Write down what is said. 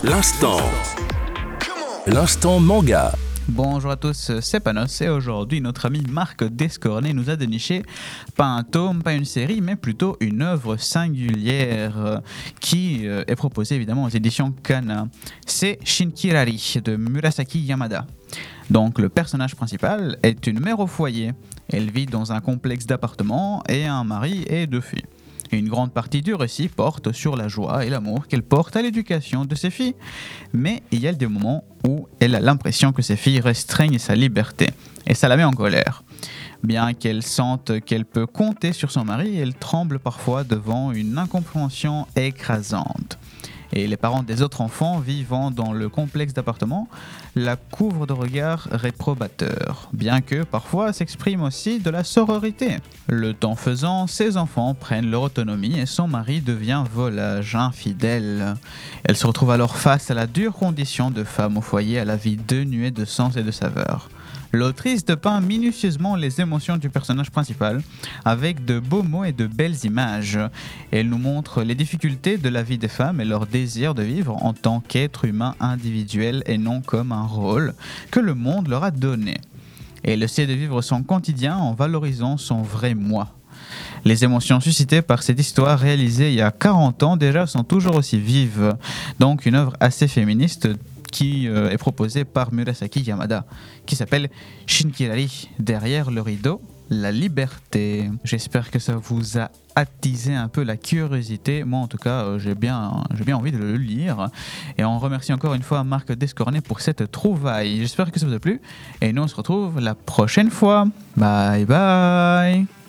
L'instant. L'instant manga. Bonjour à tous, c'est Panos et aujourd'hui notre ami Marc Descornet nous a déniché pas un tome, pas une série, mais plutôt une œuvre singulière qui est proposée évidemment aux éditions Kana. C'est Shinkirari de Murasaki Yamada. Donc le personnage principal est une mère au foyer. Elle vit dans un complexe d'appartements et a un mari et deux filles. Une grande partie du récit porte sur la joie et l'amour qu'elle porte à l'éducation de ses filles. Mais il y a des moments où elle a l'impression que ses filles restreignent sa liberté. Et ça la met en colère. Bien qu'elle sente qu'elle peut compter sur son mari, elle tremble parfois devant une incompréhension écrasante. Et les parents des autres enfants vivant dans le complexe d'appartements la couvrent de regards réprobateurs, bien que parfois s'exprime aussi de la sororité. Le temps faisant, ses enfants prennent leur autonomie et son mari devient volage, infidèle. Elle se retrouve alors face à la dure condition de femme au foyer à la vie dénuée de sens et de saveur. L'autrice dépeint minutieusement les émotions du personnage principal avec de beaux mots et de belles images. Elle nous montre les difficultés de la vie des femmes et leur désir de vivre en tant qu'être humain individuel et non comme un rôle que le monde leur a donné. Elle essaie de vivre son quotidien en valorisant son vrai moi. Les émotions suscitées par cette histoire réalisée il y a 40 ans déjà sont toujours aussi vives. Donc une œuvre assez féministe qui est proposé par Murasaki Yamada, qui s'appelle Shinkirari, derrière le rideau, la liberté. J'espère que ça vous a attisé un peu la curiosité. Moi, en tout cas, j'ai bien envie de le lire. Et on remercie encore une fois Marc Descornet pour cette trouvaille. J'espère que ça vous a plu. Et nous, on se retrouve la prochaine fois. Bye bye.